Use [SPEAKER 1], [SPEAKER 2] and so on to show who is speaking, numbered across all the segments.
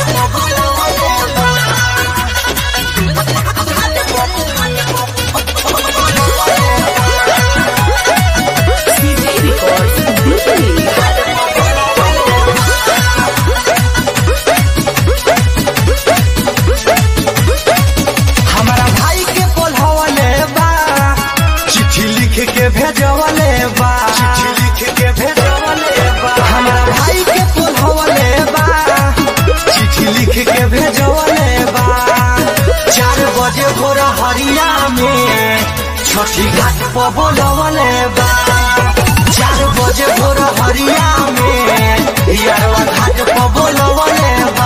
[SPEAKER 1] भेजवले बा चिट्ठी लिख के भेजवले बा हमरा भाई के बोलवले बा चिट्ठी लिख के भेजवले बा 4 बजे भोर हरिया में छठी घाट पर बोलवले बा 4 बजे भोर हरिया में यारवा घाट पर बोलवले बा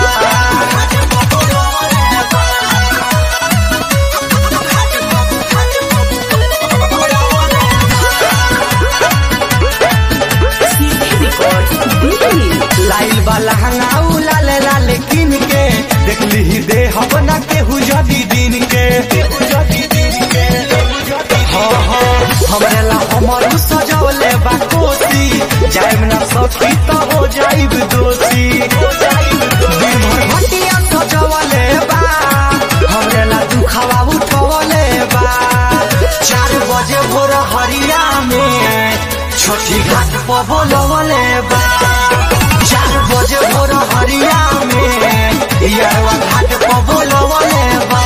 [SPEAKER 1] लाइल वाला हंगाऊ लाल लाल किन के देखली ही दे अपना केहू जदी दिन के हमरे ला हमर सजवले बा कोसी जाइब ना सखी तो हो जाइब दोषी भटिया सजवले बा हमरे ला दुखावा उठवले बा 4 बजे भोर हरिया में छठी घाट पर बोलवले बा 4 बजे भोर हरिया में यारवा घाट पर बोलवले बा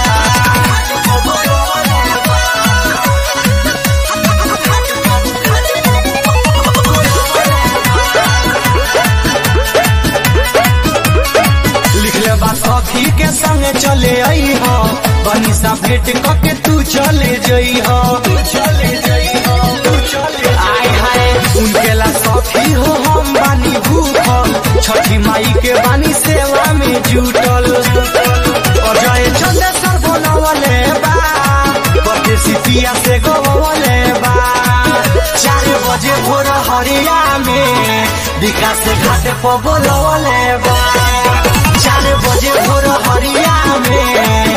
[SPEAKER 1] लिखले बा सखी के संग चले आई हो बनिसा भेंट करके तू चले जई हो आय हाय उनके ला सखी हो हम बानी भूखल छठी माई के बानी सेवा में जुटल अजय चंद्रेश्वर बनवले बा परदेसी पिया से गवले बा 4 बजे भोर हरिया में विकास घाट पर बोलवले बा 4 बजे भोर हरिया में